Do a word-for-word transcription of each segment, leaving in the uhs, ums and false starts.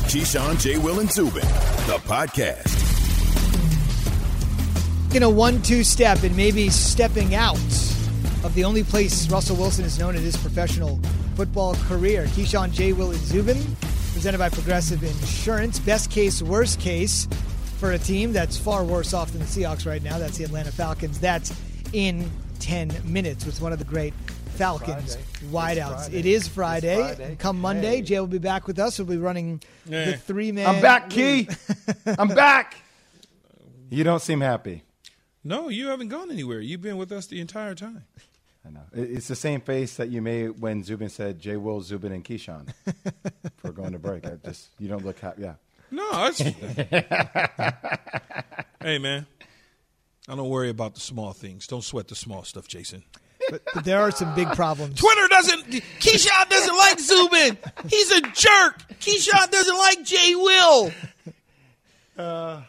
Keyshawn, J. Will, and Zubin, the podcast. In a one two step and maybe stepping out of the only place Russell Wilson is known in his professional football career. Keyshawn, J. Will, and Zubin, presented by Progressive Insurance. Best case, worst case for a team that's far worse off than the Seahawks right now. That's the Atlanta Falcons. That's in ten minutes with one of the great Falcons wideouts. It is Friday. Friday. Come Monday, hey. Jay will be back with us. We'll be running yeah. the three-man. I'm back, Key. I'm back. You don't seem happy. No, you haven't gone anywhere. You've been with us the entire time. I know. It's the same face that you made when Zubin said J. Will, Zubin, and Keyshawn for going to break. I just you don't look happy. Yeah. No, it's hey, man. I don't worry about the small things. Don't sweat the small stuff, Jason. But, but there are some big problems. Twitter doesn't – Keyshawn doesn't like Zubin. He's a jerk. Keyshawn doesn't like J. Will. Uh,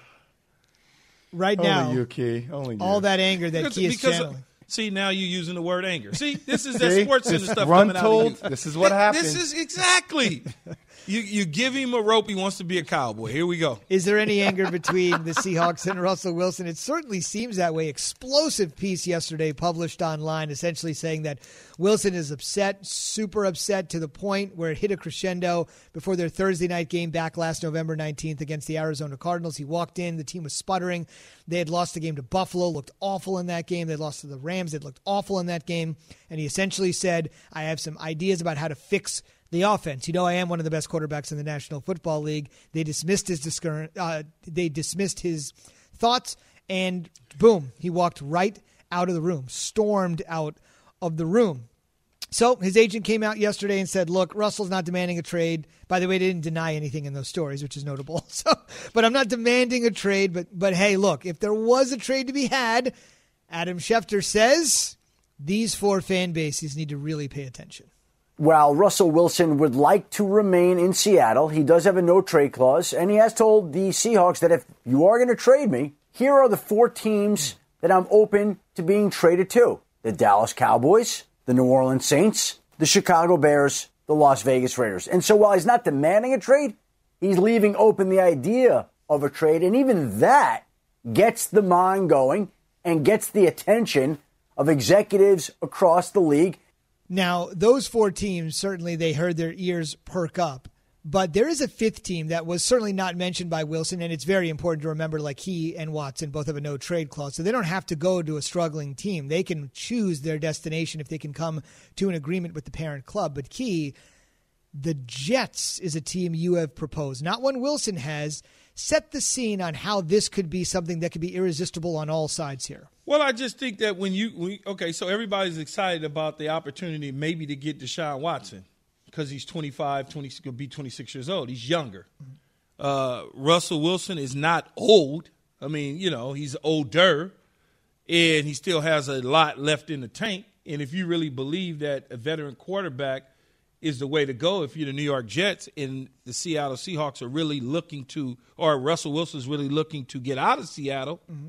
right now, only you, Key. Only you. All that anger that because, Key is because, channeling. See, now you're using the word anger. See, this is that See? sports center this stuff run coming told, out of you. This is what happens. This is exactly – You you give him a rope, he wants to be a cowboy. Here we go. Is there any anger between the Seahawks and Russell Wilson? It certainly seems that way. Explosive piece yesterday published online essentially saying that Wilson is upset, super upset to the point where it hit a crescendo before their Thursday night game back last November nineteenth against the Arizona Cardinals. He walked in. The team was sputtering. They had lost the game to Buffalo, looked awful in that game. They lost to the Rams. They looked awful in that game. And he essentially said, I have some ideas about how to fix the offense. You know, I am one of the best quarterbacks in the National Football League. They dismissed his discur- uh, they dismissed his thoughts, and boom, he walked right out of the room, stormed out of the room. So his agent came out yesterday and said, look, Russell's not demanding a trade. By the way, they didn't deny anything in those stories, which is notable. So, but I'm not demanding a trade. But, but hey, look, if there was a trade to be had, Adam Schefter says these four fan bases need to really pay attention. While Russell Wilson would like to remain in Seattle, he does have a no-trade clause, and he has told the Seahawks that if you are going to trade me, here are the four teams that I'm open to being traded to. The Dallas Cowboys, the New Orleans Saints, the Chicago Bears, the Las Vegas Raiders. And so while he's not demanding a trade, he's leaving open the idea of a trade, and even that gets the mind going and gets the attention of executives across the league. Now, those four teams, certainly they heard their ears perk up. But there is a fifth team that was certainly not mentioned by Wilson, and it's very important to remember, like he and Watson both have a no-trade clause, so they don't have to go to a struggling team. They can choose their destination if they can come to an agreement with the parent club. But Key, the Jets is a team you have proposed, not one Wilson has. Set the scene on how this could be something that could be irresistible on all sides here. Well, I just think that when you when, – okay, so everybody's excited about the opportunity maybe to get Deshaun Watson because he's twenty-five, twenty, going to be twenty-six years old. He's younger. Uh, Russell Wilson is not old. I mean, you know, he's older, and he still has a lot left in the tank. And if you really believe that a veteran quarterback is the way to go, if you're the New York Jets and the Seattle Seahawks are really looking to – or Russell Wilson's really looking to get out of Seattle, mm-hmm.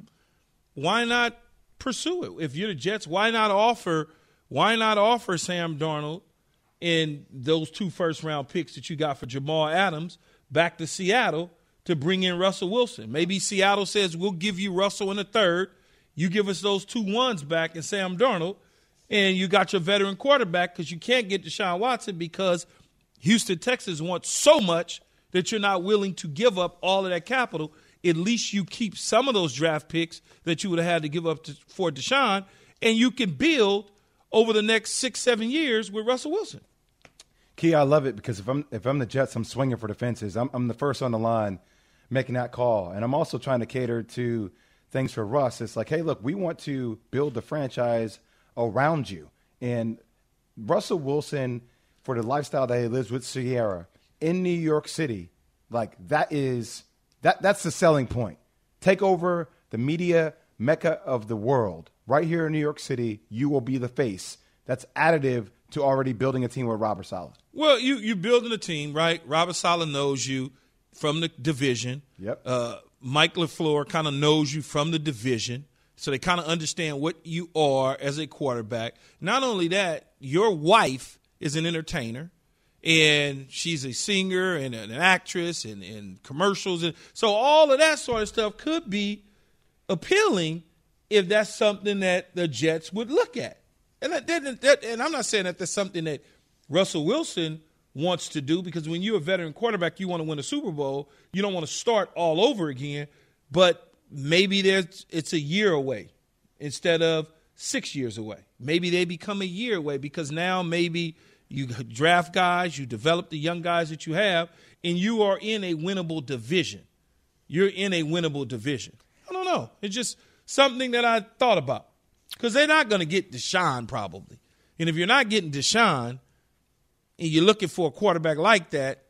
why not – pursue it? If you're the Jets, why not offer why not offer Sam Darnold and those two first round picks that you got for Jamal Adams back to Seattle to bring in Russell Wilson? Maybe Seattle says, we'll give you Russell in the third. You give us those two ones back and Sam Darnold, and you got your veteran quarterback because you can't get Deshaun Watson because Houston, Texas wants so much that you're not willing to give up all of that capital. At least you keep some of those draft picks that you would have had to give up to, for Deshaun, and you can build over the next six, seven years with Russell Wilson. Key, I love it because if I'm if I'm the Jets, I'm swinging for the fences. I'm, I'm the first on the line making that call, and I'm also trying to cater to things for Russ. It's like, hey, look, we want to build the franchise around you. And Russell Wilson, for the lifestyle that he lives with Sierra in New York City, like that is – That that's the selling point. Take over the media mecca of the world. Right here in New York City, you will be the face. That's additive to already building a team with Robert Saleh. Well, you, you're building a team, right? Robert Saleh knows you from the division. Yep. Uh, Mike LaFleur kind of knows you from the division. So they kind of understand what you are as a quarterback. Not only that, your wife is an entertainer. And she's a singer and an actress and, and commercials. And so all of that sort of stuff could be appealing if that's something that the Jets would look at. And, that, that, that, and I'm not saying that that's something that Russell Wilson wants to do, because when you're a veteran quarterback, you want to win a Super Bowl. You don't want to start all over again. But maybe there's it's a year away instead of six years away. Maybe they become a year away because now maybe – you draft guys, you develop the young guys that you have, and you are in a winnable division. You're in a winnable division. I don't know. It's just something that I thought about, because they're not going to get Deshaun probably. And if you're not getting Deshaun and you're looking for a quarterback like that,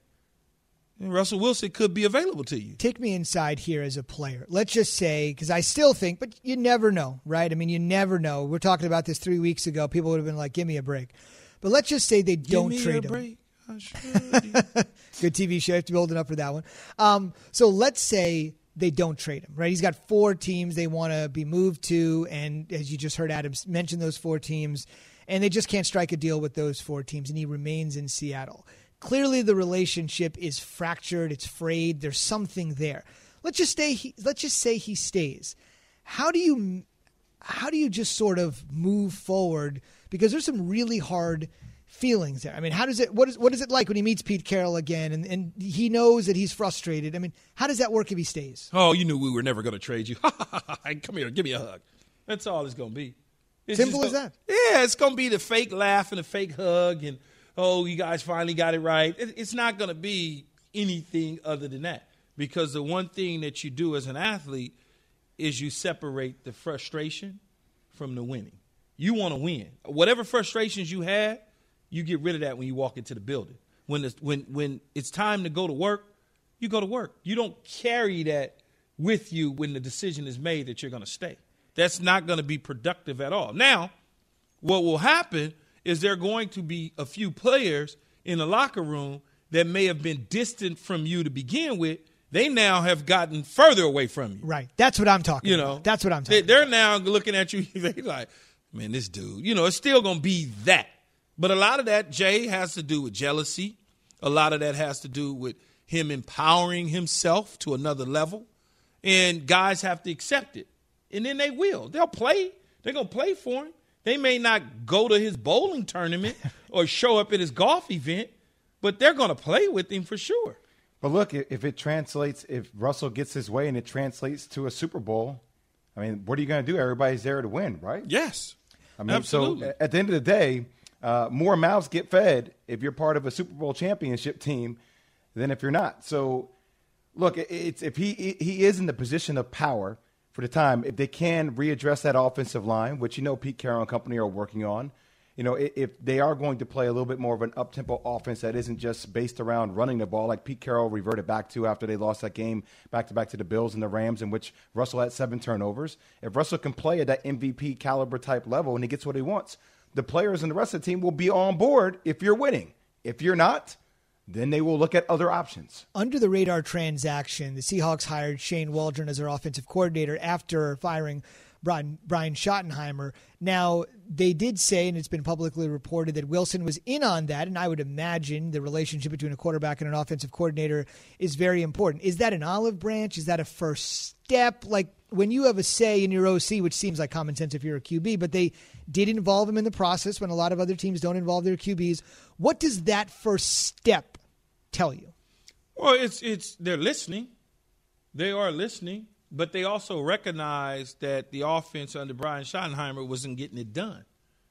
then Russell Wilson could be available to you. Take me inside here as a player. Let's just say, because I still think, but you never know, right? I mean, you never know. We're talking about this three weeks ago. People would have been like, give me a break. But let's just say they don't Give me trade a him. Break. I should. Good T V show. You have to be old enough for that one. Um, so let's say they don't trade him, right? He's got four teams they want to be moved to, and as you just heard Adam mention those four teams, and they just can't strike a deal with those four teams, and he remains in Seattle. Clearly the relationship is fractured. It's frayed. There's something there. Let's just stay. He, let's just say he stays. How do you how do you just sort of move forward? Because there's some really hard feelings there. I mean, how does it? What is what is it like when he meets Pete Carroll again, and, and he knows that he's frustrated? I mean, how does that work if he stays? Oh, you knew we were never going to trade you. Come here, give me a hug. That's all it's going to be. It's Simple as gonna, that. Yeah, it's going to be the fake laugh and the fake hug, and oh, you guys finally got it right. It, it's not going to be anything other than that, because the one thing that you do as an athlete is you separate the frustration from the winning. You want to win. Whatever frustrations you had, you get rid of that when you walk into the building. When it's, when when it's time to go to work, you go to work. You don't carry that with you when the decision is made that you're going to stay. That's not going to be productive at all. Now, what will happen is there are going to be a few players in the locker room that may have been distant from you to begin with. They now have gotten further away from you. Right. That's what I'm talking you about. know, That's what I'm talking they, about. They're now looking at you. They like, man, this dude, you know, it's still going to be that. But a lot of that, Jay, has to do with jealousy. A lot of that has to do with him empowering himself to another level. And guys have to accept it. And then they will. They'll play. They're going to play for him. They may not go to his bowling tournament or show up at his golf event, but they're going to play with him for sure. But look, if it translates, if Russell gets his way and it translates to a Super Bowl, I mean, what are you going to do? Everybody's there to win, right? Yes. I mean, absolutely. So at the end of the day, uh, more mouths get fed if you're part of a Super Bowl championship team than if you're not. So, look, it's if he he is in the position of power for the time, if they can readdress that offensive line, which you know Pete Carroll and company are working on, you know, if they are going to play a little bit more of an up-tempo offense that isn't just based around running the ball like Pete Carroll reverted back to after they lost that game back-to-back to the Bills and the Rams, in which Russell had seven turnovers. If Russell can play at that M V P caliber type level and he gets what he wants, the players and the rest of the team will be on board if you're winning. If you're not, then they will look at other options. Under the radar transaction, the Seahawks hired Shane Waldron as their offensive coordinator after firing Brian, Brian Schottenheimer. Now, they did say, and it's been publicly reported, that Wilson was in on that, and I would imagine the relationship between a quarterback and an offensive coordinator is very important. Is that an olive branch? Is that a first step? Like, when you have a say in your O C, which seems like common sense if you're a Q B, but they did involve him in the process when a lot of other teams don't involve their Q Bs. What does that first step tell you? Well, it's it's they're listening. They are listening, but they also recognize that the offense under Brian Schottenheimer wasn't getting it done,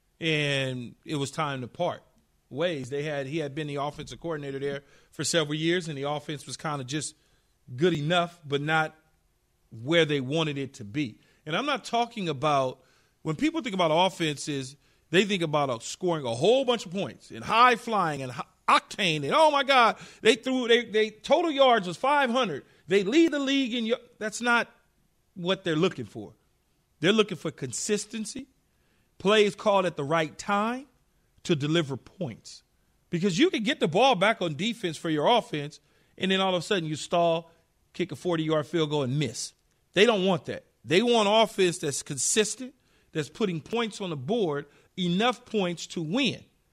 and it was time to part ways. They had he had been the offensive coordinator there for several years, and the offense was kind of just good enough, but not where they wanted it to be. And I'm not talking about when people think about offenses, they think about scoring a whole bunch of points and high flying and high octane, and oh my God, they threw they they total yards was five hundred. They lead the league in. That's not what they're looking for. They're looking for consistency, plays called at the right time to deliver points. Because you can get the ball back on defense for your offense, and then all of a sudden you stall, kick a forty-yard field goal, and miss. They don't want that. They want offense that's consistent, that's putting points on the board, enough points to win.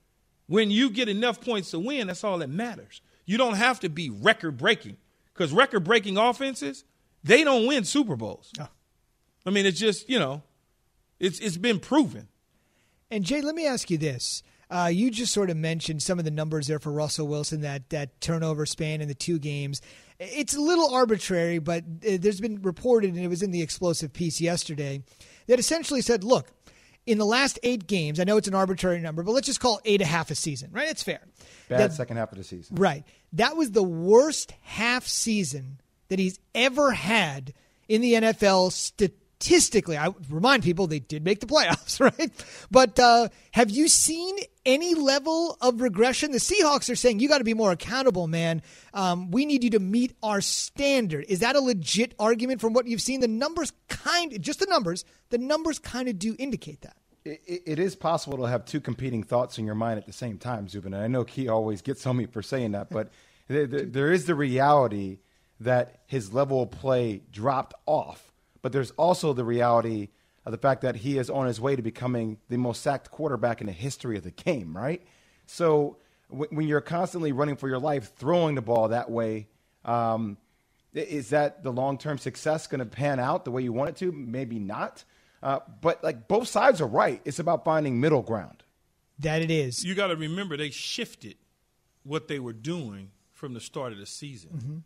When you get enough points to win, that's all that matters. You don't have to be record-breaking because record-breaking offenses, they don't win Super Bowls. Oh. I mean, it's just, you know, it's it's been proven. And, Jay, let me ask you this. Uh, you just sort of mentioned some of the numbers there for Russell Wilson, that, that turnover span in the two games. It's a little arbitrary, but there's been reported, and it was in the explosive piece yesterday, that essentially said, look, in the last eight games, I know it's an arbitrary number, but let's just call it eight and a half a season, right? It's fair. Bad that, second half of the season. Right. That was the worst half season that he's ever had in the N F L statistically. I remind people they did make the playoffs, right? But uh, have you seen any level of regression? The Seahawks are saying, you got to be more accountable, man. Um, we need you to meet our standard. Is that a legit argument from what you've seen? The numbers kind, just the numbers, the numbers kind of do indicate that. It, it is possible to have two competing thoughts in your mind at the same time, Zubin. And I know Key always gets on me for saying that, but there, there is the reality that his level of play dropped off. But there's also the reality of the fact that he is on his way to becoming the most sacked quarterback in the history of the game, right? So w- when you're constantly running for your life, throwing the ball that way, um, is that the long-term success going to pan out the way you want it to? Maybe not. Uh, but, like, both sides are right. It's about finding middle ground. That it is. You got to remember they shifted what they were doing from the start of the season. Mm-hmm.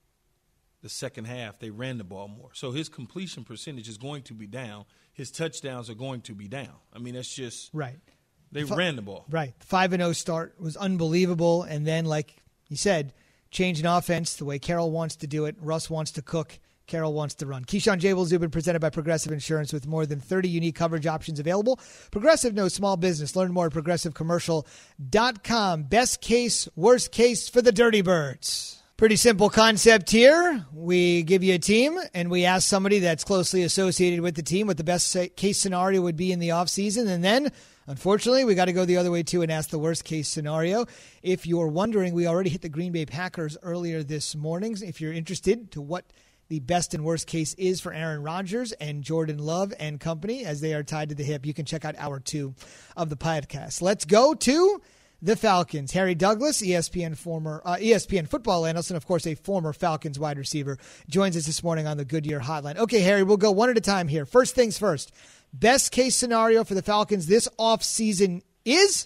The second half, they ran the ball more. So his completion percentage is going to be down. His touchdowns are going to be down. I mean, that's just right. They the, ran the ball. Right. The five and oh start was unbelievable. And then, like you said, change in offense the way Carroll wants to do it. Russ wants to cook. Carroll wants to run. Keyshawn J. Will Zubin, presented by Progressive Insurance with more than thirty unique coverage options available. Progressive knows small business. Learn more at progressive commercial dot com. Best case, worst case for the Dirty Birds. Pretty simple concept here. We give you a team, and we ask somebody that's closely associated with the team what the best case scenario would be in the offseason. And then, unfortunately, we got to go the other way, too, and ask the worst case scenario. If you're wondering, we already hit the Green Bay Packers earlier this morning. If you're interested to what the best and worst case is for Aaron Rodgers and Jordan Love and company as they are tied to the hip, you can check out hour two of the podcast. Let's go to the Falcons. Harry Douglas, E S P N former uh, E S P N football analyst, and of course a former Falcons wide receiver, joins us this morning on the Goodyear Hotline. Okay, Harry, we'll go one at a time here. First things first. Best case scenario for the Falcons this offseason is?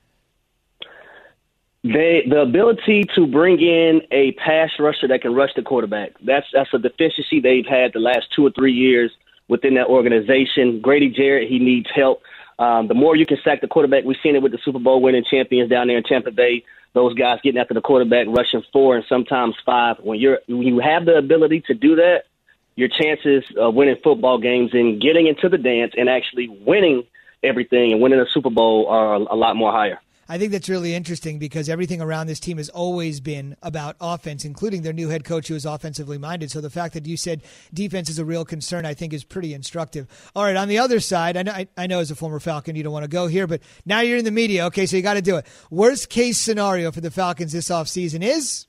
They, the ability to bring in a pass rusher that can rush the quarterback. That's that's a deficiency they've had the last two or three years within that organization. Grady Jarrett, he needs help. Um, the more you can sack the quarterback, we've seen it with the Super Bowl winning champions down there in Tampa Bay. Those guys getting after the quarterback, rushing four and sometimes five. When you're when you have the ability to do that, your chances of winning football games and getting into the dance and actually winning everything and winning a Super Bowl are a lot more higher. I think that's really interesting because everything around this team has always been about offense, including their new head coach who is offensively minded. So the fact that you said defense is a real concern, I think, is pretty instructive. All right, on the other side, I know, I, I know as a former Falcon you don't want to go here, but now you're in the media. Okay, so you got to do it. Worst case scenario for the Falcons this offseason is?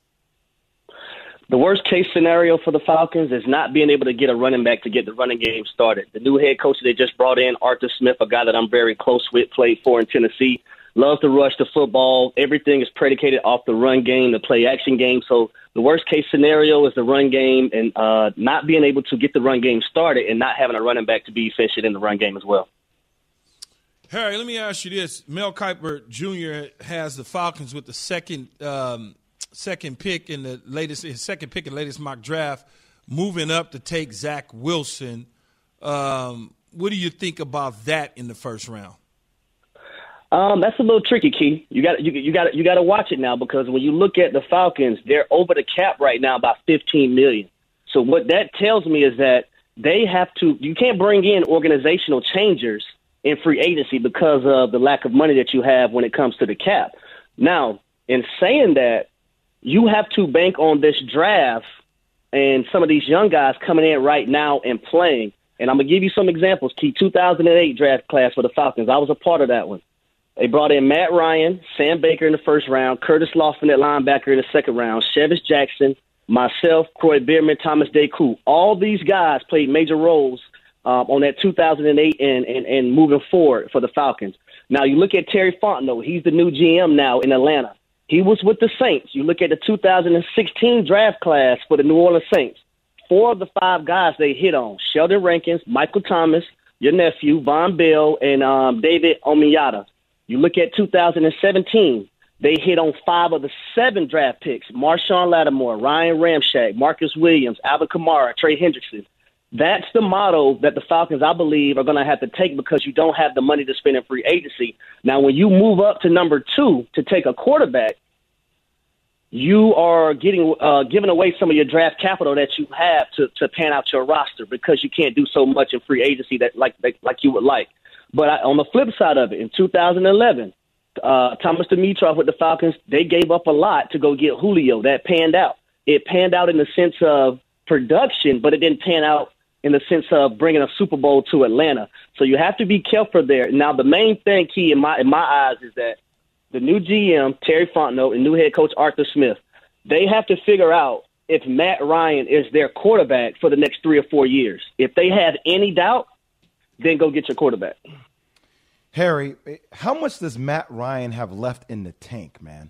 The worst case scenario for the Falcons is not being able to get a running back to get the running game started. The new head coach they just brought in, Arthur Smith, a guy that I'm very close with, played for in Tennessee, loves to rush the football. Everything is predicated off the run game, the play-action game. So the worst-case scenario is the run game and uh, not being able to get the run game started and not having a running back to be efficient in the run game as well. Harry, let me ask you this. Mel Kiper Junior has the Falcons with the second um, second pick in the latest his second pick in the latest mock draft, moving up to take Zach Wilson. Um, what do you think about that in the first round? Um, that's a little tricky, Key. You got you, you got you got to watch it now because when you look at the Falcons, they're over the cap right now by fifteen million dollars. So what that tells me is that they have to. You can't bring in organizational changers in free agency because of the lack of money that you have when it comes to the cap. Now, in saying that, you have to bank on this draft and some of these young guys coming in right now and playing. And I'm gonna give you some examples. Key two thousand eight draft class for the Falcons. I was a part of that one. They brought in Matt Ryan, Sam Baker in the first round, Curtis Lawson at linebacker in the second round, Chevis Jackson, myself, Croy Bierman, Thomas Deku. All these guys played major roles um, on that two thousand eight and, and, and moving forward for the Falcons. Now, you look at Terry Fontenot. He's the new G M now in Atlanta. He was with the Saints. You look at the two thousand sixteen draft class for the New Orleans Saints. Four of the five guys they hit on, Sheldon Rankins, Michael Thomas, your nephew, Von Bell, and um, David Omiyata. You look at two thousand seventeen, they hit on five of the seven draft picks, Marshawn Lattimore, Ryan Ramczyk, Marcus Williams, Alvin Kamara, Trey Hendrickson. That's the model that the Falcons, I believe, are going to have to take because you don't have the money to spend in free agency. Now, when you move up to number two to take a quarterback, you are getting uh, giving away some of your draft capital that you have to, to pan out your roster because you can't do so much in free agency that like like you would like. But I, on the flip side of it, in two thousand eleven, uh, Thomas Dimitroff with the Falcons, they gave up a lot to go get Julio. That panned out. It panned out in the sense of production, but it didn't pan out in the sense of bringing a Super Bowl to Atlanta. So you have to be careful there. Now, the main thing, Key, in my in my eyes, is that the new G M, Terry Fontenot, and new head coach Arthur Smith, they have to figure out if Matt Ryan is their quarterback for the next three or four years. If they have any doubt, then go get your quarterback. Harry, how much does Matt Ryan have left in the tank, man?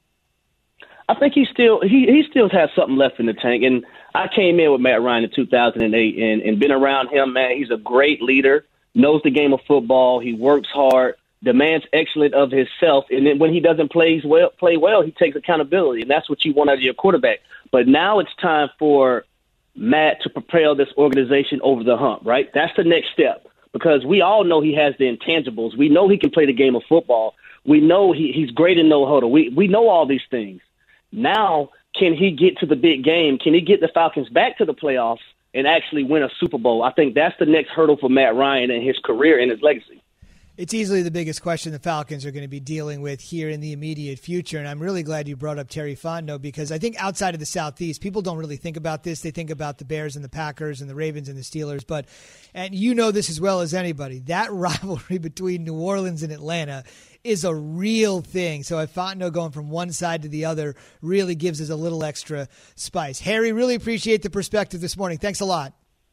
I think he still he, he still has something left in the tank. And I came in with Matt Ryan in two thousand eight and, and been around him, man. He's a great leader, knows the game of football. He works hard, demands excellence of himself. And then when he doesn't play well, play well, he takes accountability. And that's what you want out of your quarterback. But now it's time for Matt to propel this organization over the hump, right? That's the next step because we all know he has the intangibles. We know he can play the game of football. We know he, he's great in no huddle. We, we know all these things. Now, can he get to the big game? Can he get the Falcons back to the playoffs and actually win a Super Bowl? I think that's the next hurdle for Matt Ryan and his career and his legacy. It's easily the biggest question the Falcons are going to be dealing with here in the immediate future, and I'm really glad you brought up Terry Fontenot because I think outside of the Southeast, people don't really think about this. They think about the Bears and the Packers and the Ravens and the Steelers, but and you know this as well as anybody, that rivalry between New Orleans and Atlanta is a real thing. So if Fontenot going from one side to the other really gives us a little extra spice. Harry, really appreciate the perspective this morning. Thanks a lot.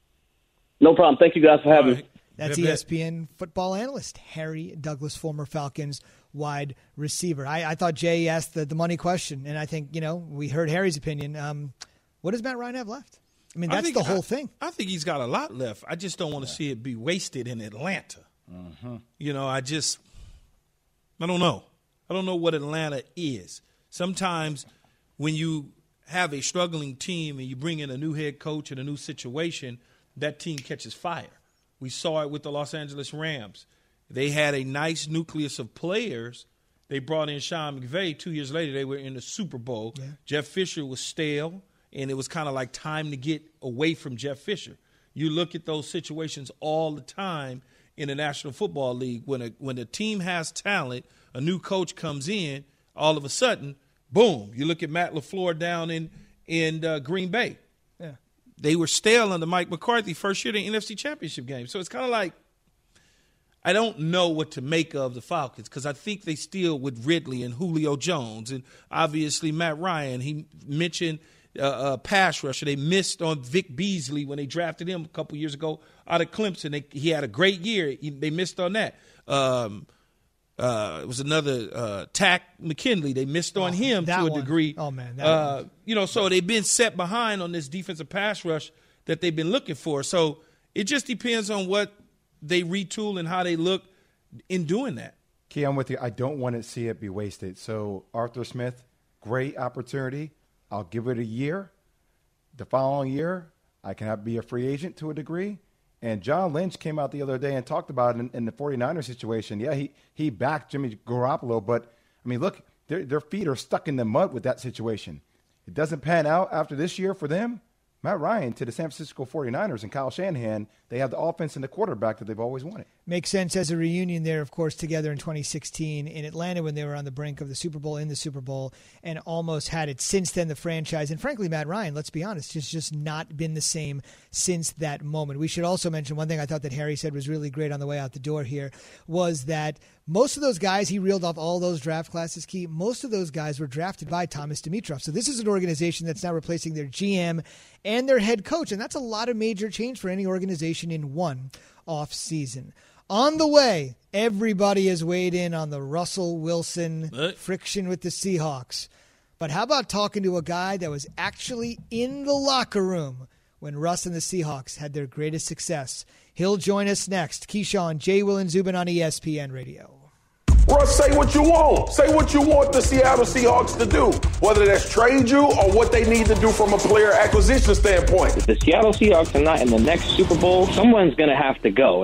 No problem. Thank you guys for having me. That's E S P N football analyst Harry Douglas, former Falcons wide receiver. I, I thought Jay asked the, the money question, and I think, you know, we heard Harry's opinion. Um, what does Matt Ryan have left? I mean, that's I think, the whole I, thing. I think he's got a lot left. I just don't want to yeah. see it be wasted in Atlanta. Mm-hmm. You know, I just – I don't know. I don't know what Atlanta is. Sometimes when you have a struggling team and you bring in a new head coach and a new situation, that team catches fire. We saw it with the Los Angeles Rams. They had a nice nucleus of players. They brought in Sean McVay. Two years later, they were in the Super Bowl. Yeah. Jeff Fisher was stale, and it was kind of like time to get away from Jeff Fisher. You look at those situations all the time in the National Football League. When a, when a team has talent, a new coach comes in, all of a sudden, boom. You look at Matt LaFleur down in, in uh, Green Bay. They were stale under Mike McCarthy first year in the N F C Championship game. So it's kind of like I don't know what to make of the Falcons because I think they still with Ridley and Julio Jones and obviously Matt Ryan. He mentioned uh, uh, pass rusher. They missed on Vic Beasley when they drafted him a couple years ago out of Clemson. They, he had a great year. He, they missed on that. Um, Uh, it was another uh, Tack McKinley. They missed on oh, him to a one. degree. Oh, man. That uh, you know, so they've been set behind on this defensive pass rush that they've been looking for. So it just depends on what they retool and how they look in doing that. Key, I'm with you. I don't want to see it be wasted. So Arthur Smith, great opportunity. I'll give it a year. The following year, I can have, be a free agent to a degree. And John Lynch came out the other day and talked about it in, in the 49ers situation. Yeah, he he backed Jimmy Garoppolo, but, I mean, look, their, their feet are stuck in the mud with that situation. It doesn't pan out after this year for them. Matt Ryan to the San Francisco 49ers and Kyle Shanahan, they have the offense and the quarterback that they've always wanted. Makes sense as a reunion there, of course, together in twenty sixteen in Atlanta when they were on the brink of the Super Bowl, in the Super Bowl, and almost had it since then, the franchise. And frankly, Matt Ryan, let's be honest, has just not been the same since that moment. We should also mention one thing I thought that Harry said was really great on the way out the door here was that most of those guys, he reeled off all those draft classes, Key, most of those guys were drafted by Thomas Dimitroff. So this is an organization that's now replacing their G M and and their head coach. And that's a lot of major change for any organization in one off season. On the way, everybody has weighed in on the Russell Wilson what? friction with the Seahawks. But how about talking to a guy that was actually in the locker room when Russ and the Seahawks had their greatest success? He'll join us next. Keyshawn, J. Will, and Zubin on E S P N Radio. Russ, say what you want. Say what you want the Seattle Seahawks to do, whether that's trade you or what they need to do from a player acquisition standpoint. If the Seattle Seahawks are not in the next Super Bowl, someone's going to have to go.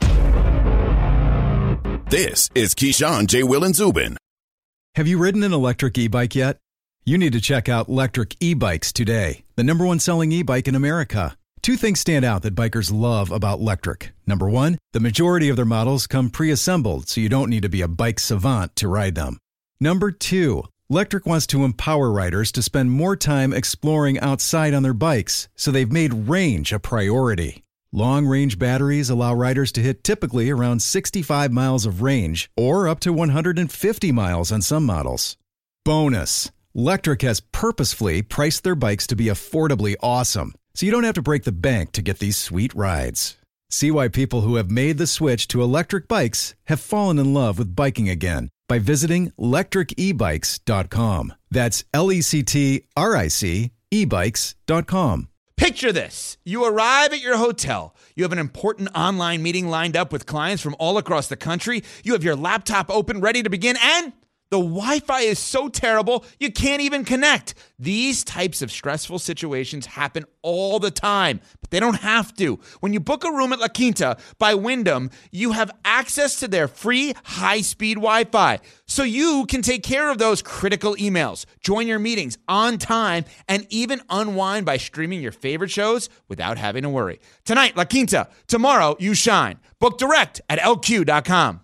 This is Keyshawn, J. Will, and Zubin. Have you ridden an electric e-bike yet? You need to check out Lectric E-Bikes today, the number one selling e-bike in America. Two things stand out that bikers love about Lectric. Number one, the majority of their models come pre-assembled, so you don't need to be a bike savant to ride them. Number two, Lectric wants to empower riders to spend more time exploring outside on their bikes, so they've made range a priority. Long-range batteries allow riders to hit typically around sixty-five miles of range, or up to one hundred fifty miles on some models. Bonus, Lectric has purposefully priced their bikes to be affordably awesome, so you don't have to break the bank to get these sweet rides. See why people who have made the switch to electric bikes have fallen in love with biking again by visiting lectric e bikes dot com. That's L E C T R I C e bikes dot com. Picture this. You arrive at your hotel. You have an important online meeting lined up with clients from all across the country. You have your laptop open, ready to begin, and the Wi-Fi is so terrible, you can't even connect. These types of stressful situations happen all the time, but they don't have to. When you book a room at La Quinta by Wyndham, you have access to their free high-speed Wi-Fi, so you can take care of those critical emails, join your meetings on time, and even unwind by streaming your favorite shows without having to worry. Tonight, La Quinta. Tomorrow, you shine. Book direct at L Q dot com.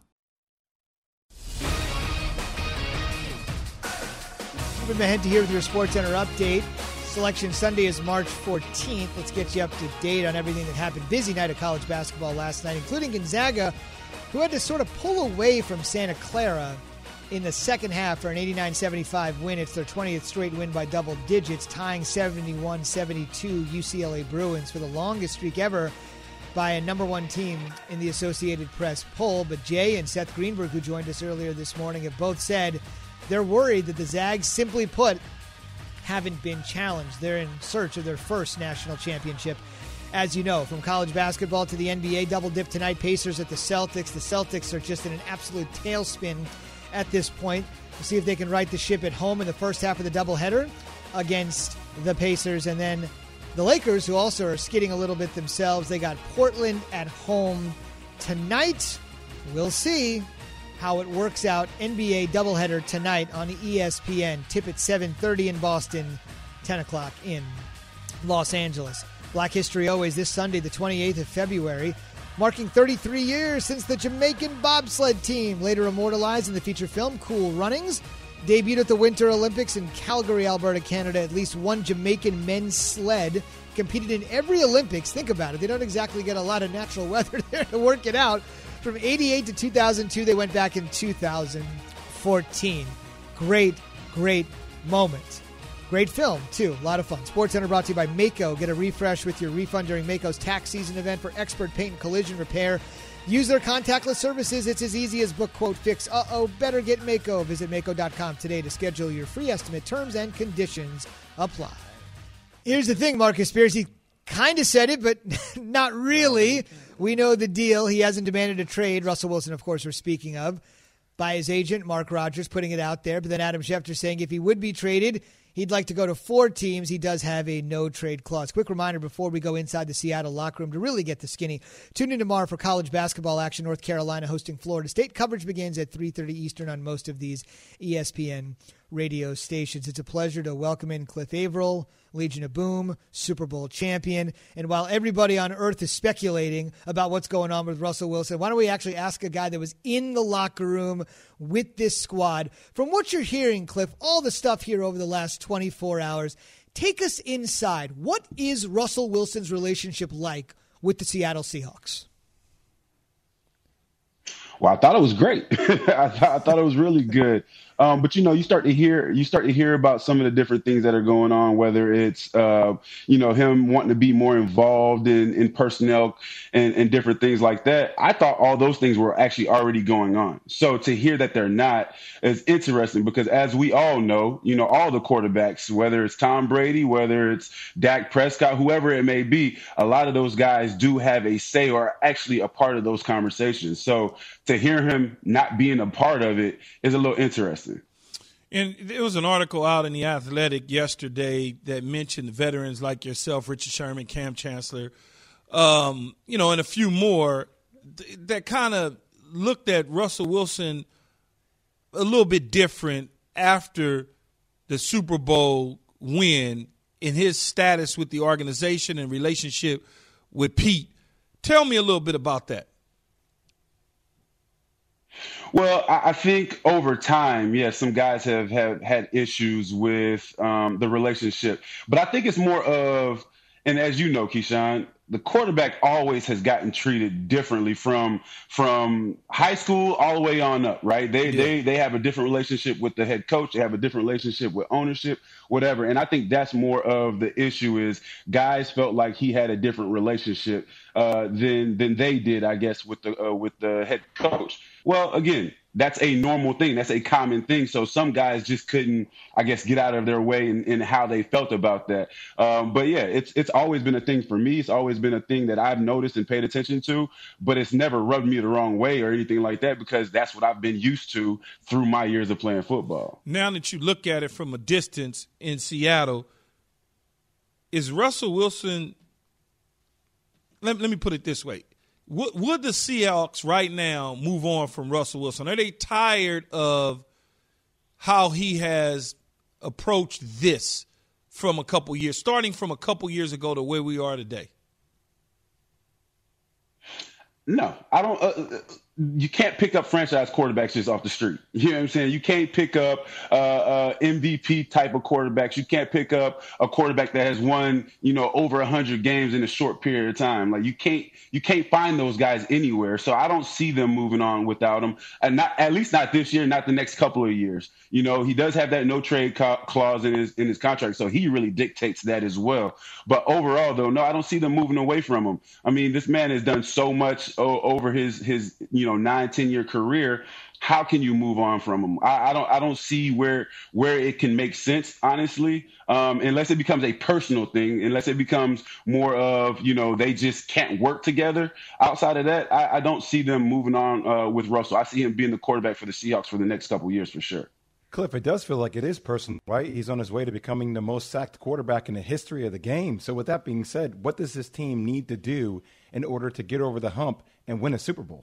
Moving ahead to here with your SportsCenter update. Selection Sunday is March fourteenth. Let's get you up to date on everything that happened. Busy night of college basketball last night, including Gonzaga, who had to sort of pull away from Santa Clara in the second half for an eighty-nine seventy-five win. It's their twentieth straight win by double digits, tying seventy-one seventy-two U C L A Bruins for the longest streak ever by a number one team in the Associated Press poll. But Jay and Seth Greenberg, who joined us earlier this morning, have both said they're worried that the Zags, simply put, haven't been challenged. They're in search of their first national championship. As you know, from college basketball to the N B A, double dip tonight, Pacers at the Celtics. The Celtics are just in an absolute tailspin at this point. We'll see if they can right the ship at home in the first half of the doubleheader against the Pacers. And then the Lakers, who also are skidding a little bit themselves. They got Portland at home tonight. We'll see how it works out. N B A doubleheader tonight on E S P N. Tip at seven thirty in Boston, ten o'clock in Los Angeles. Black History Always this Sunday, the twenty-eighth of February, marking thirty-three years since the Jamaican bobsled team, later immortalized in the feature film Cool Runnings, debuted at the Winter Olympics in Calgary, Alberta, Canada. At least one Jamaican men's sled competed in every Olympics. Think about it. They don't exactly get a lot of natural weather there to work it out. From eighty-eight to two thousand two, they went back in two thousand fourteen. Great, great moment. Great film, too. A lot of fun. SportsCenter brought to you by Mako. Get a refresh with your refund during Mako's tax season event for expert paint and collision repair. Use their contactless services. It's as easy as book, quote, fix. Uh-oh, better get Mako. Visit Mako dot com today to schedule your free estimate. Terms and conditions apply. Here's the thing, Marcus Spears. He kind of said it, but not really. We know the deal. He hasn't demanded a trade. Russell Wilson, of course, we're speaking of, by his agent, Mark Rogers, putting it out there. But then Adam Schefter saying if he would be traded, he'd like to go to four teams. He does have a no-trade clause. Quick reminder before we go inside the Seattle locker room to really get the skinny. Tune in tomorrow for college basketball action. North Carolina hosting Florida State. Coverage begins at three thirty Eastern on most of these E S P N radio stations. It's a pleasure to welcome in Cliff Averill, Legion of Boom, Super Bowl champion. And while everybody on earth is speculating about what's going on with Russell Wilson, why don't we actually ask a guy that was in the locker room with this squad? From what you're hearing, Cliff, all the stuff here over the last twenty-four hours, take us inside. What is Russell Wilson's relationship like with the Seattle Seahawks? Well, I thought it was great. I, th- I thought it was really good. Um, but you know, you start to hear you start to hear about some of the different things that are going on, whether it's uh, you know him wanting to be more involved in, in personnel and, and different things like that. I thought all those things were actually already going on. So to hear that they're not is interesting because, as we all know, you know, all the quarterbacks, whether it's Tom Brady, whether it's Dak Prescott, whoever it may be, a lot of those guys do have a say or are actually a part of those conversations. So to hear him not being a part of it is a little interesting. And there was an article out in The Athletic yesterday that mentioned veterans like yourself, Richard Sherman, Cam Chancellor, um, you know, and a few more th- that kind of looked at Russell Wilson a little bit different after the Super Bowl win in his status with the organization and relationship with Pete. Tell me a little bit about that. Well, I think over time, yes, some guys have, have had issues with um, the relationship. But I think it's more of, and as you know, Keyshawn, the quarterback always has gotten treated differently from from high school all the way on up, right? They yeah. they they have a different relationship with the head coach. They have a different relationship with ownership, whatever. And I think that's more of the issue is guys felt like he had a different relationship uh, than than they did, I guess, with the uh, with the head coach. Well, again, that's a normal thing. That's a common thing. So some guys just couldn't, I guess, get out of their way in, in how they felt about that. Um, but, yeah, it's it's always been a thing for me. It's always been a thing that I've noticed and paid attention to. But it's never rubbed me the wrong way or anything like that because that's what I've been used to through my years of playing football. Now that you look at it from a distance in Seattle, is Russell Wilson – let, let me put it this way. Would, would the Seahawks right now move on from Russell Wilson? Are they tired of how he has approached this from a couple years, starting from a couple years ago to where we are today? No, I don't. Uh, you can't pick up franchise quarterbacks just off the street. You know what I'm saying? You can't pick up uh, uh, M V P type of quarterbacks. You can't pick up a quarterback that has won, you know, over one hundred games in a short period of time. Like you can't, you can't find those guys anywhere. So I don't see them moving on without him, and not at least not this year, not the next couple of years. You know, he does have that no trade co- clause in his in his contract, so he really dictates that as well. But overall, though, no, I don't see them moving away from him. I mean, this man has done so much o- over his his you know nine, ten year career. How can you move on from him? I, I don't I don't see where where it can make sense, honestly, um, unless it becomes a personal thing, unless it becomes more of, you know, they just can't work together. Outside of that, I, I don't see them moving on uh, with Russell. I see him being the quarterback for the Seahawks for the next couple of years for sure. Cliff, it does feel like it is personal, right? He's on his way to becoming the most sacked quarterback in the history of the game. So with that being said, what does this team need to do in order to get over the hump and win a Super Bowl?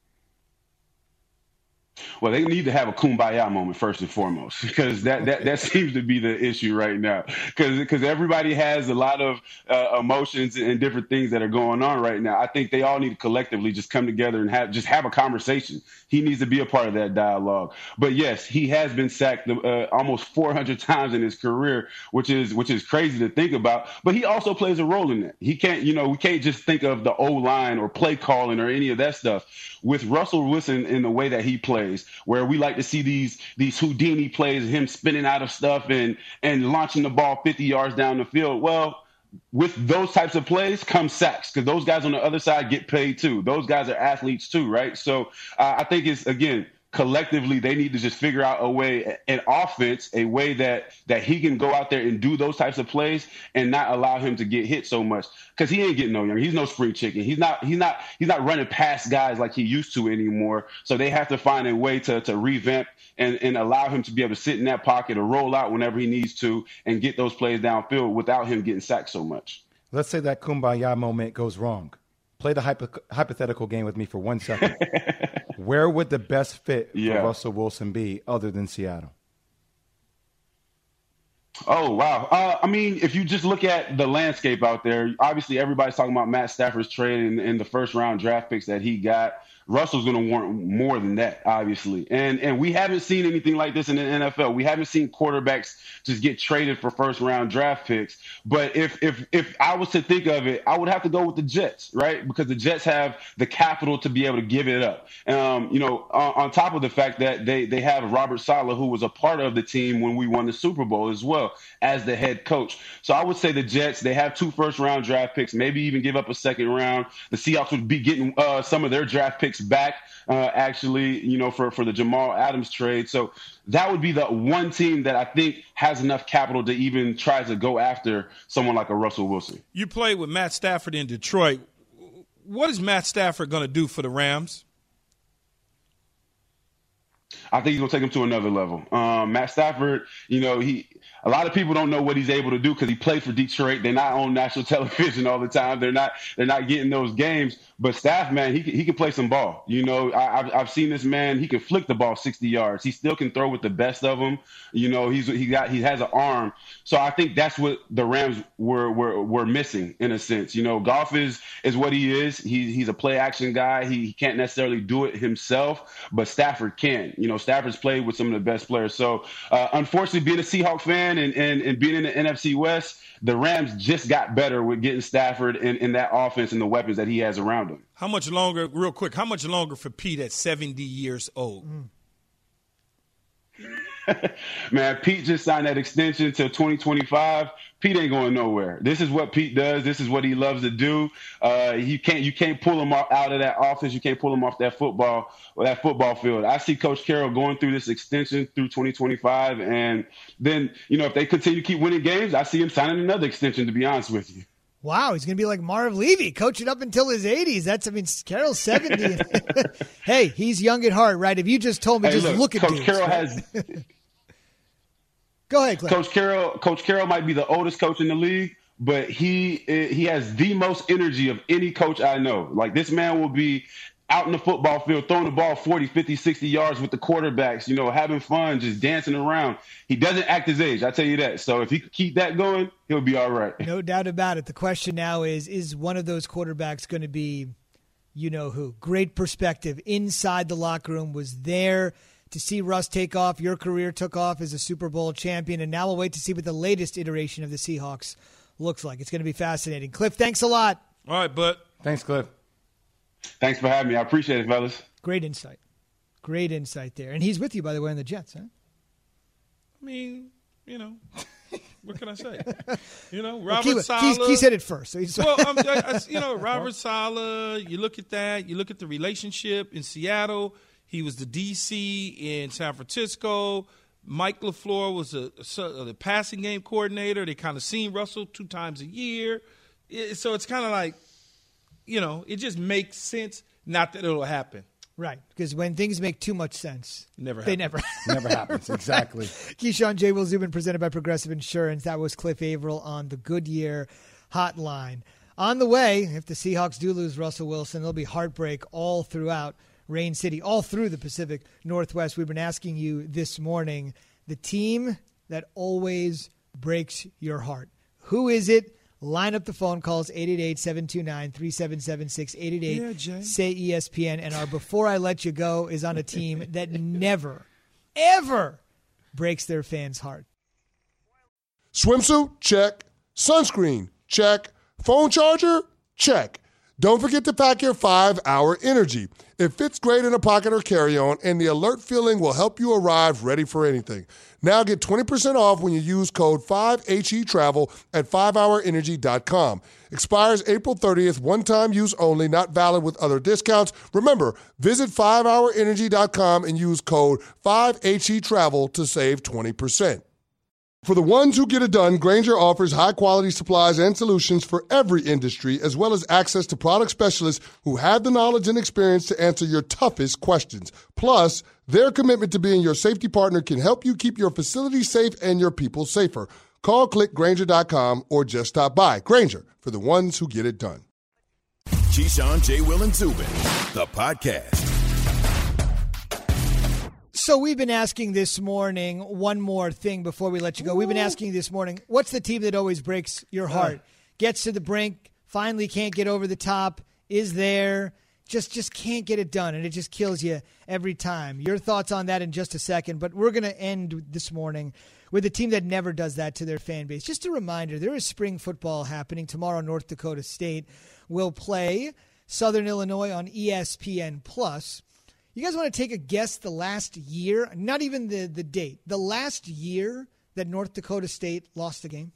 Well, they need to have a kumbaya moment first and foremost, because that, that, that seems to be the issue right now. Because because everybody has a lot of uh, emotions and different things that are going on right now. I think they all need to collectively just come together and have just have a conversation. He needs to be a part of that dialogue. But yes, he has been sacked uh, almost four hundred times in his career, which is which is crazy to think about. But he also plays a role in that. He can't, you know, we can't just think of the O-line or play calling or any of that stuff. With Russell Wilson in the way that he plays, where we like to see these these Houdini plays, him spinning out of stuff and and launching the ball fifty yards down the field. Well, with those types of plays come sacks, because those guys on the other side get paid too. Those guys are athletes too, right? So uh, I think it's, again, collectively, they need to just figure out a way, an offense, a way that that he can go out there and do those types of plays and not allow him to get hit so much, because he ain't getting no younger. He's no spring chicken. He's not. He's not. He's not running past guys like he used to anymore. So they have to find a way to to revamp and and allow him to be able to sit in that pocket or roll out whenever he needs to and get those plays downfield without him getting sacked so much. Let's say that kumbaya moment goes wrong. Play the hypo- hypothetical game with me for one second. Where would the best fit yeah. for Russell Wilson be other than Seattle? Oh, wow. Uh, I mean, if you just look at the landscape out there, obviously everybody's talking about Matt Stafford's trade and, and the first round draft picks that he got Russell's going to want more than that, obviously. And and we haven't seen anything like this in the N F L. We haven't seen quarterbacks just get traded for first-round draft picks. But if if if I was to think of it, I would have to go with the Jets, right? Because the Jets have the capital to be able to give it up. Um, you know, on, on top of the fact that they, they have Robert Saleh, who was a part of the team when we won the Super Bowl as well as the head coach. So I would say the Jets, they have two first-round draft picks, maybe even give up a second round. The Seahawks would be getting uh, some of their draft picks back, uh, actually, you know, for, for the Jamal Adams trade. So that would be the one team that I think has enough capital to even try to go after someone like a Russell Wilson. You played with Matt Stafford in Detroit. What is Matt Stafford going to do for the Rams? I think he's going to take them to another level. Um, Matt Stafford, you know, he a lot of people don't know what he's able to do because he played for Detroit. They're not on national television all the time. They're not they're not getting those games. But Staff, man, he he can play some ball. You know, I, I've I've seen this man. He can flick the ball sixty yards. He still can throw with the best of them. You know, he's he got he has an arm. So I think that's what the Rams were were were missing in a sense. You know, Goff is is what he is. He he's a play action guy. He, he can't necessarily do it himself, but Stafford can. You know, Stafford's played with some of the best players. So uh, unfortunately, being a Seahawks fan and, and and being in the N F C West, the Rams just got better with getting Stafford in, in that offense and the weapons that he has around him. How much longer, real quick, how much longer for Pete at seventy years old? Mm. Man, Pete just signed that extension till twenty twenty-five. Pete ain't going nowhere. This is what Pete does. This is what he loves to do. Uh, you can't you can't pull him out of that offense. You can't pull him off that football or that football field. I see Coach Carroll going through this extension through twenty twenty-five, and then you know if they continue to keep winning games, I see him signing another extension. To be honest with you. Wow, he's going to be like Marv Levy, coaching up until his eighties. That's, I mean, Carroll's seventy. Hey, he's young at heart, right? If you just told me, hey, just look, look at Coach dudes, Carroll right? has. Go ahead, Cliff. Coach Carroll. Coach Carroll might be the oldest coach in the league, but he he has the most energy of any coach I know. Like this man will be out in the football field, throwing the ball forty, fifty, sixty yards with the quarterbacks, you know, having fun, just dancing around. He doesn't act his age, I tell you that. So if he can keep that going, he'll be all right. No doubt about it. The question now is, is one of those quarterbacks going to be, you know who? Great perspective inside the locker room, was there to see Russ take off. Your career took off as a Super Bowl champion, and now we'll wait to see what the latest iteration of the Seahawks looks like. It's going to be fascinating. Cliff, thanks a lot. All right, bud. Thanks, Cliff. Thanks for having me. I appreciate it, fellas. Great insight. Great insight there. And he's with you, by the way, on the Jets, huh? I mean, you know, what can I say? You know, well, Robert Key, Saleh. Key, Key said it first. So he's well, I'm, I, I, you know, Robert Saleh, you look at that. You look at the relationship in Seattle. He was the D C in San Francisco. Mike LaFleur was a, a, a passing game coordinator. They kind of seen Russell two times a year. It, so it's kind of like, you know, it just makes sense. Not that it'll happen. Right, because when things make too much sense, never they happen. never never happens. Exactly. Keyshawn, J. Will Zubin, presented by Progressive Insurance. That was Cliff Averill on the Goodyear Hotline. On the way, if the Seahawks do lose Russell Wilson, there'll be heartbreak all throughout Rain City, all through the Pacific Northwest. We've been asking you this morning, the team that always breaks your heart. Who is it? Line up the phone calls, eight eight eight, seven two nine, three seven seven six, eight eight eight, say E S P N. And our Before I Let You Go is on a team that never, ever breaks their fans' heart. Swimsuit? Check. Sunscreen? Check. Phone charger? Check. Don't forget to pack your five hour Energy. It fits great in a pocket or carry-on, and the alert feeling will help you arrive ready for anything. Now get twenty percent off when you use code five H E Travel at five hour energy dot com. Expires April thirtieth, one-time use only, not valid with other discounts. Remember, visit five hour energy dot com and use code five H E Travel to save twenty percent. For the ones who get it done, Grainger offers high-quality supplies and solutions for every industry, as well as access to product specialists who have the knowledge and experience to answer your toughest questions. Plus, their commitment to being your safety partner can help you keep your facility safe and your people safer. Call, click Grainger dot com, or just stop by. Grainger, for the ones who get it done. Keyshawn, J. Will, and Zubin, the podcast. So we've been asking this morning, one more thing before we let you go. We've been asking this morning, what's the team that always breaks your heart? Gets to the brink, finally can't get over the top, is there, just just can't get it done, and it just kills you every time. Your thoughts on that in just a second, but we're going to end this morning with a team that never does that to their fan base. Just a reminder, there is spring football happening. Tomorrow, North Dakota State will play Southern Illinois on E S P N plus. You guys want to take a guess the last year, not even the, the date, the last year that North Dakota State lost a game?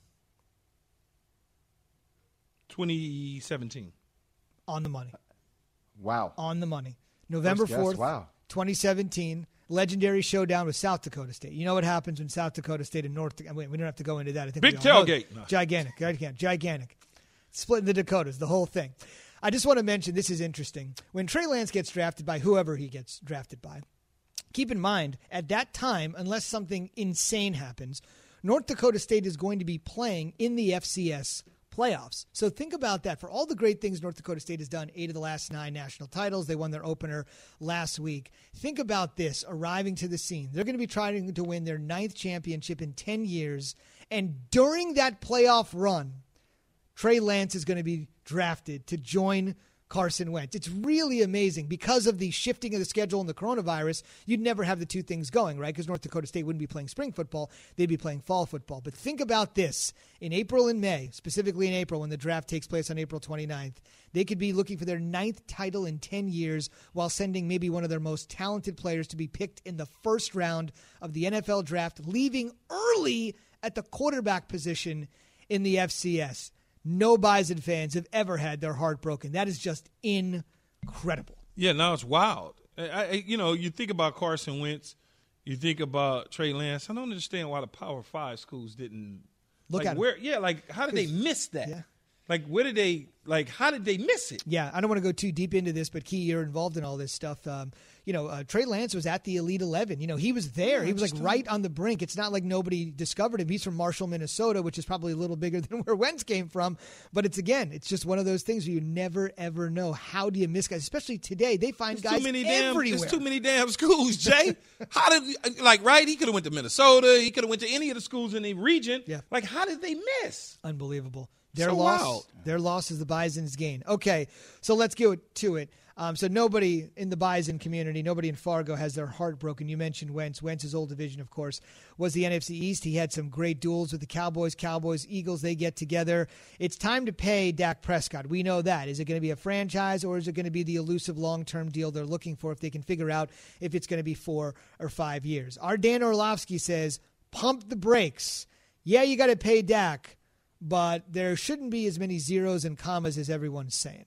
twenty seventeen. On the money. Wow. On the money. November fourth, wow. twenty seventeen, legendary showdown with South Dakota State. You know what happens when South Dakota State and North Dakota, wait, we don't have to go into that. I think Big we all know tailgate. that. No. Gigantic. Gigantic. Gigantic. Splitting the Dakotas, the whole thing. I just want to mention, this is interesting. When Trey Lance gets drafted by whoever he gets drafted by, keep in mind, at that time, unless something insane happens, North Dakota State is going to be playing in the F C S playoffs. So think about that. For all the great things North Dakota State has done, eight of the last nine national titles, they won their opener last week. Think about this, arriving to the scene. They're going to be trying to win their ninth championship in ten years, and during that playoff run, Trey Lance is going to be drafted to join Carson Wentz. It's really amazing. Because of the shifting of the schedule and the coronavirus, you'd never have the two things going, right? Because North Dakota State wouldn't be playing spring football. They'd be playing fall football. But think about this. In April and May, specifically in April when the draft takes place on April twenty-ninth, they could be looking for their ninth title in ten years while sending maybe one of their most talented players to be picked in the first round of the N F L draft, leaving early at the quarterback position in the F C S. No Bison fans have ever had their heart broken. That is just incredible. Yeah, now it's wild. I, I, you know, you think about Carson Wentz, you think about Trey Lance. I don't understand why the Power Five schools didn't look like, at where. him. Yeah, like how did they miss that? Yeah. Like where did they? Like how did they miss it? Yeah, I don't want to go too deep into this, but Key, you're involved in all this stuff. Um, you know, uh, Trey Lance was at the Elite eleven. You know, he was there. Yeah, he was like just right on the brink. It's not like nobody discovered him. He's from Marshall, Minnesota, which is probably a little bigger than where Wentz came from. But it's, again, it's just one of those things where you never, ever know. How do you miss guys? Especially today. They find There's guys too many everywhere. damn. There's too many damn schools, Jay. How did like right? He could have went to Minnesota. He could have went to any of the schools in the region. Yeah. Like how did they miss? Unbelievable. Their So loss, wild. their loss is the Bison's gain. Okay, so let's get to it. Um, so nobody in the Bison community, nobody in Fargo has their heart broken. You mentioned Wentz. Wentz's old division, of course, was the N F C East. He had some great duels with the Cowboys, Cowboys, Eagles. They get together. It's time to pay Dak Prescott. We know that. Is it going to be a franchise or is it going to be the elusive long-term deal they're looking for if they can figure out if it's going to be four or five years? Our Dan Orlovsky says, pump the brakes. Yeah, you got to pay Dak, but there shouldn't be as many zeros and commas as everyone's saying.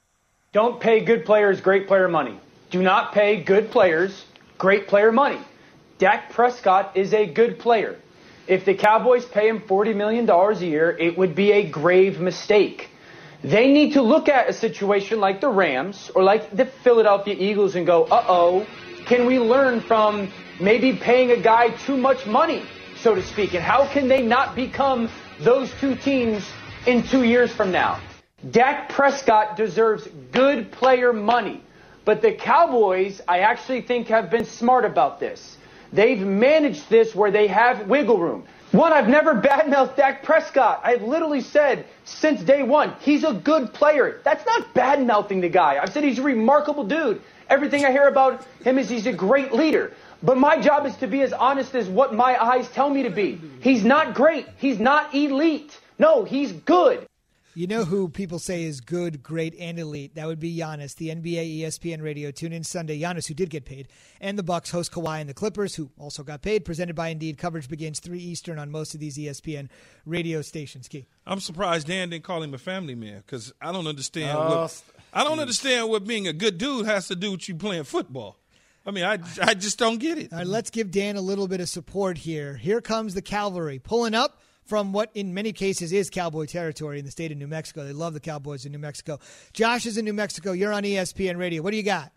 Don't pay good players great player money. Do not pay good players great player money. Dak Prescott is a good player. If the Cowboys pay him forty million dollars a year, it would be a grave mistake. They need to look at a situation like the Rams or like the Philadelphia Eagles and go, uh-oh, can we learn from maybe paying a guy too much money, so to speak? And how can they not become those two teams in two years from now? Dak Prescott deserves good player money. But the Cowboys, I actually think, have been smart about this. They've managed this where they have wiggle room. One, I've never badmouthed Dak Prescott. I've literally said since day one, he's a good player. That's not badmouthing the guy. I've said he's a remarkable dude. Everything I hear about him is he's a great leader. But my job is to be as honest as what my eyes tell me to be. He's not great. He's not elite. No, he's good. You know who people say is good, great, and elite? That would be Giannis, the N B A E S P N Radio Tune-In Sunday. Giannis, who did get paid, and the Bucks host Kawhi and the Clippers, who also got paid. Presented by Indeed. Coverage begins three Eastern on most of these E S P N radio stations. Key. I'm surprised Dan didn't call him a family man because I don't understand. Oh, what, I don't understand what being a good dude has to do with you playing football. I mean, I, I just don't get it. All right, let's give Dan a little bit of support here. Here comes the cavalry pulling up from what in many cases is Cowboy territory in the state of New Mexico. They love the Cowboys in New Mexico. Josh is in New Mexico. You're on E S P N Radio. What do you got?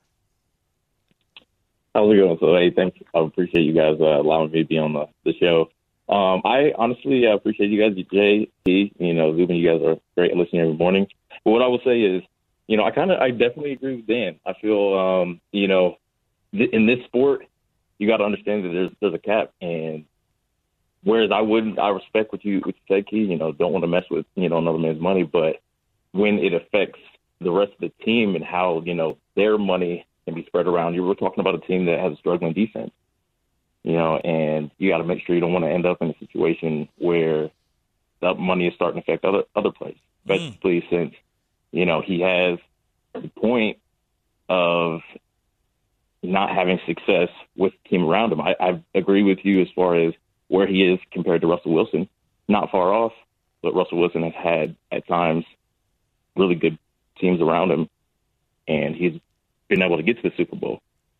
How's it going? So, hey, thanks. I appreciate you guys uh, allowing me to be on the, the show. Um, I honestly uh, appreciate you guys, Jay, you know, Zubin, you guys are great listening every morning. But what I will say is, you know, I kind of, I definitely agree with Dan. I feel, um, you know, th- in this sport, you got to understand that there's there's a cap, and whereas I wouldn't, I respect what you, what you said, Key, you know, don't want to mess with, you know, another man's money. But when it affects the rest of the team and how, you know, their money can be spread around. You were talking about a team that has a struggling defense, you know, and you got to make sure you don't want to end up in a situation where that money is starting to affect other other players, especially mm. since, you know, he has the point of not having success with the team around him. I, I agree with you as far as where he is compared to Russell Wilson. Not far off, but Russell Wilson has had, at times, really good teams around him, and he's been able to get to the Super Bowl.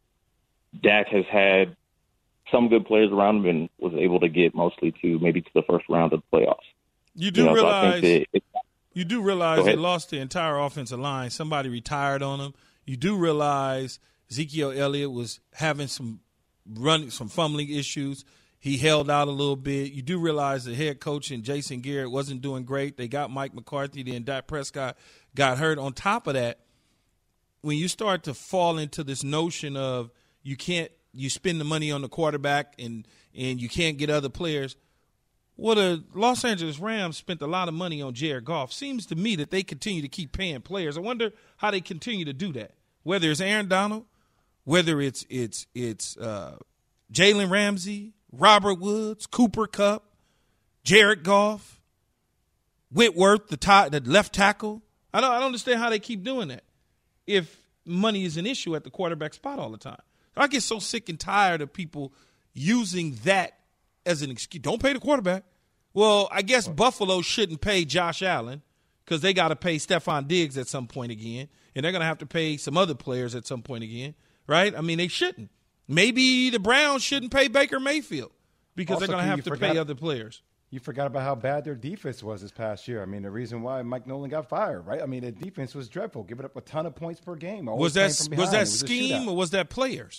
Dak has had some good players around him and was able to get mostly to maybe to the first round of the playoffs. You do you know, realize so it, you do realize they lost the entire offensive line. Somebody retired on them. You do realize Ezekiel Elliott was having some running, some fumbling issues. He held out a little bit. You do realize the head coach and Jason Garrett wasn't doing great. They got Mike McCarthy. Then Dak Prescott got hurt. On top of that, when you start to fall into this notion of you can't, you spend the money on the quarterback and and you can't get other players. Well, the Los Angeles Rams spent a lot of money on Jared Goff. Seems to me that they continue to keep paying players. I wonder how they continue to do that. Whether it's Aaron Donald, whether it's it's it's uh, Jalen Ramsey, Robert Woods, Cooper Kupp, Jared Goff, Whitworth, the, tie, the left tackle. I don't I don't understand how they keep doing that if money is an issue at the quarterback spot all the time. I get so sick and tired of people using that as an excuse. Don't pay the quarterback. Well, I guess what? Buffalo shouldn't pay Josh Allen because they got to pay Stephon Diggs at some point again, and they're going to have to pay some other players at some point again, right? I mean, they shouldn't. Maybe the Browns shouldn't pay Baker Mayfield because also, they're going to have to forgot, pay other players. You forgot about how bad their defense was this past year. I mean, the reason why Mike Nolan got fired, right? I mean, the defense was dreadful, giving up a ton of points per game. Was that was that was scheme or was that players?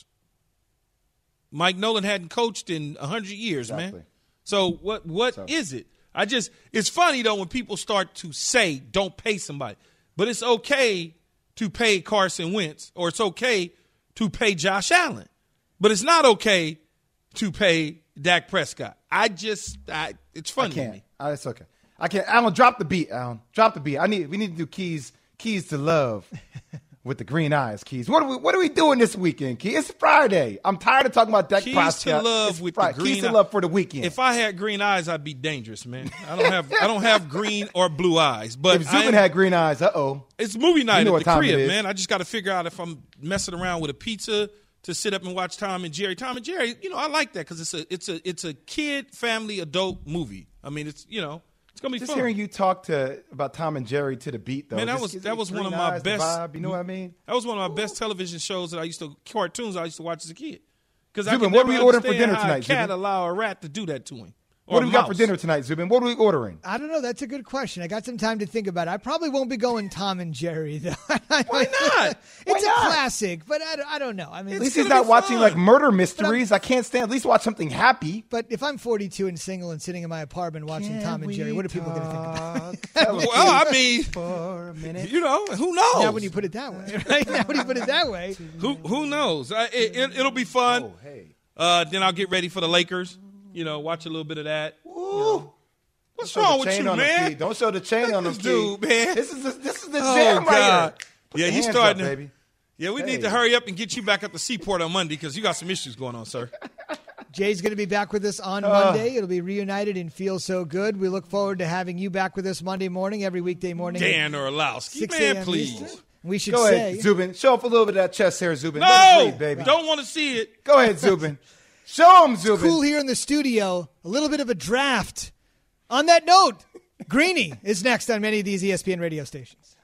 Mike Nolan hadn't coached in one hundred years, exactly. man. So what what so. is it? I just it's funny, though, when people start to say don't pay somebody. But it's okay to pay Carson Wentz or it's okay to pay Josh Allen. But it's not okay to pay Dak Prescott. I just I, it's funny I can't. to me. Uh, it's okay. I can't. Alan, drop the beat, Alan. Drop the beat. I need. We need to do keys. Keys to love with the green eyes. Keys. What are we? What are we doing this weekend? Keys. It's Friday. I'm tired of talking about Dak Prescott. Keys to love it's with Friday. the green. Keys to love for the weekend. If I had green eyes, I'd be dangerous, man. I don't have. I don't have green or blue eyes. But if Zubin had green eyes, uh oh. It's movie night you know at the crib, man. I just got to figure out if I'm messing around with a pizza to sit up and watch Tom and Jerry. Tom and Jerry, you know, I like that because it's a it's a it's a kid, family, adult movie. I mean, it's you know, it's gonna be just fun. Hearing you talk to about Tom and Jerry to the beat, though. Man, that was that was one of my best. Vibe, you know what I mean? That was one of my best television shows that I used to cartoons I used to watch as a kid. Because I Zubin, could what never are we ordering for understand dinner how tonight? A cat Zubin? allow a rat to do that to him. What do we got for dinner tonight, Zubin? What are we ordering? I don't know. That's a good question. I got some time to think about it. I probably won't be going Tom and Jerry, though. Why not? It's Why a not? classic, but I, I don't know. I mean, at least he's not watching like murder mysteries. I can't stand. At least watch something happy. But if I'm forty-two and single and sitting in my apartment watching Can Tom and Jerry, what are people going to think about? Well, I mean, for a minute. You know, who knows? Now when you put it that way, right? Now when you put it that way, who who knows? I, it, it, it'll be fun. Oh, hey. Uh, then I'll get ready for the Lakers. You know, watch a little bit of that. Ooh. You know. What's Don't wrong with you, man? Don't show the chain on this them, dude, man. This is the, this is the Oh, jam right God. here. Put Yeah, the he's hands starting up, to. baby. Yeah, we Hey. need to hurry up and get you back at the Seaport on Monday because you got some issues going on, sir. Jay's going to be back with us on Uh. Monday. It'll be reunited and feel so good. We look forward to having you back with us Monday morning, every weekday morning. Dan Orlowski, six man, a.m. please. Eastern. We should Go say, ahead, Zubin. Show off a little bit of that chest hair, Zubin. No, Let it breathe, baby. don't want to see it. Go ahead, Zubin. Show him, Zubin. cool here in the studio. A little bit of a draft. On that note, Greeny is next on many of these E S P N radio stations.